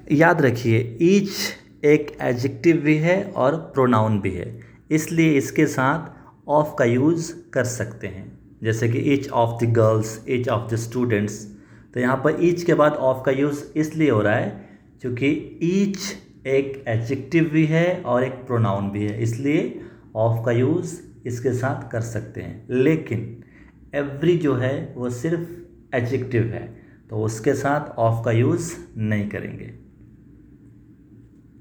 याद रखिए ईच एक एडजेक्टिव भी है और प्रोनाउन भी है, इसलिए इसके साथ ऑफ का यूज़ कर सकते हैं। जैसे कि each of the girls, each of the students, तो यहाँ पर ईच के बाद ऑफ का यूज़ इसलिए हो रहा है क्योंकि ईच एक एडजेक्टिव भी है और एक प्रोनाउन भी है, इसलिए ऑफ का यूज़ इसके साथ कर सकते हैं। लेकिन एवरी जो है वो सिर्फ एडजेक्टिव है, तो उसके साथ ऑफ का यूज़ नहीं करेंगे।